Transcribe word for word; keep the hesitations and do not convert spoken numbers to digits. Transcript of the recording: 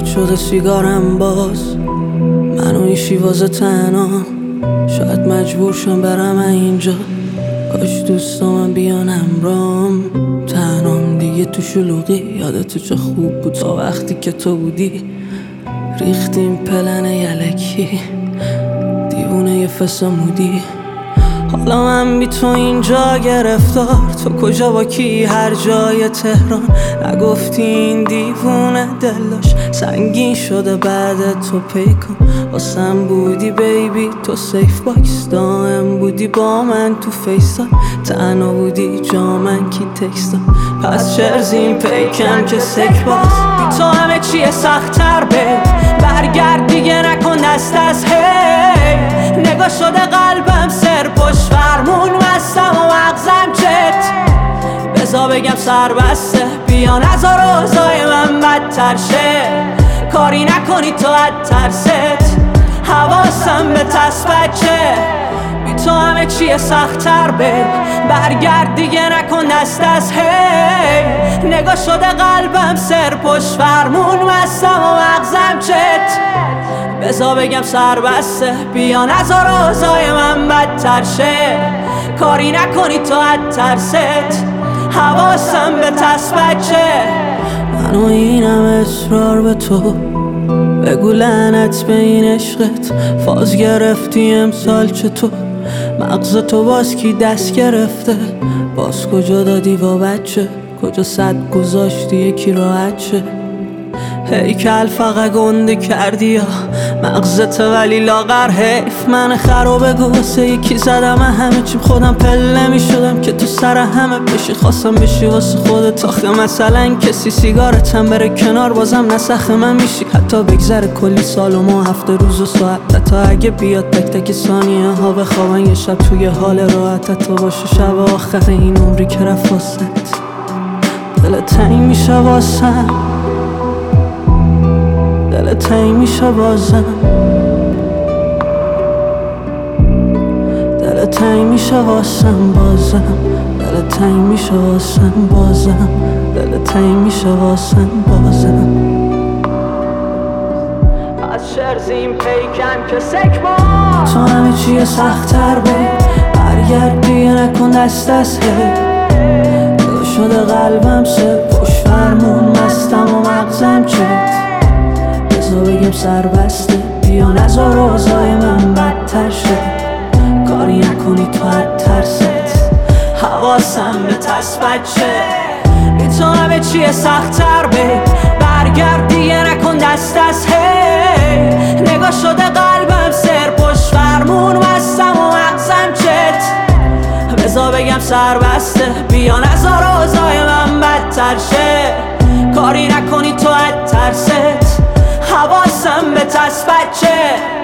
پاک شده سیگارم باز، من و این شیوازه تنها. شاید مجبور شم برم اینجا، کاش دوستامم بیان همراهم. تنهام دیگه تو شلوغی، یادت چه خوب بود تا وقتی که تو بودی. ریختیم پلن یلکی، دیوونه یه فسمودی. حالا من بی تو اینجا گرفتار، تو کجا با کی هر جای تهران. نگفتی این دیوونه دلش سنگین شده بعد تو پیکن. واسم بودی بیبی تو سیف باکس، دائم بودی با من تو فیستان. تنها بودی جا من کی تکستان، پس چرزیم پیکم که سک باز. بی تو همه چیه سخت‌تر به برگرد دیگه نکن دست از هی. نگاه شده قلبم سر پشت فرمون مستم و مغزم چت. بزا بگم سر بسته بیان از روزای من بدتر شه. کاری نکنی تو از ترست، حواسم به تس بچه. بی تو همه چیه سخت‌تر به برگرد دیگه نکن دست از هی. نگاه شده قلبم سر پشت فرمون مستم و مغزم چت. بزا بگم سر بسته بیان از روزای من بدتر شه. کاری نکنی تو از ترست، حواسم به تس بچه. من و اینم اصرار به تو، بگو لعنت به این عشقت. فاز گرفتی امسال چطور، مغز تو باز کی دست گرفته. باز کجا دادی با بچه، کجا صد گذاشتی یکی راحت شه. هیکل فقط گنده کردی یا مغزت ولی لاغر حیف. من خرابه گو واسه یکی زدم همه چیم خودم پله می شدم که تو سر همه بشی. خواستم بشی واسه خودت آخه مثلا کسی سیگارتم بره کنار بازم نسخ من میشی. حتی بگذره کلی سال و ماه هفته روز و ساعت، تا اگه بیاد تک تک ثانیه ها بخوابن یه شب توی حال راحت. تا باشه شب آخر این عمری که رفت واسط، دلت تنگ میشه واسم، دلت تنگ میشه بازم. دلت تنگ میشه واسم بازم، دلت تنگ میشه واسم بازم، دلت تنگ میشه واسم بازم. از شرزیم پیکم که سک باز، تو همه چیه سخت‌تر به برگرد دیگه نکن دست از هی. نگاه شده قلبم سر پشت فرمون مستم و مغزم چت. بزا بگم سر بسته بیان از روزای من بدتر شه. کاری نکنی تو از ترست، حواسم به تس بچه. بی تو همه چیه سخت‌تر به برگرد دیگه نکن دست از هی. نگاه شده قلبم سر پشت فرمون مستم و مغزم چت. بزا بگم سر بسته بیان از روزای من بدتر شه. کاری نکنی تو از ترست، حواسم به تس بچه.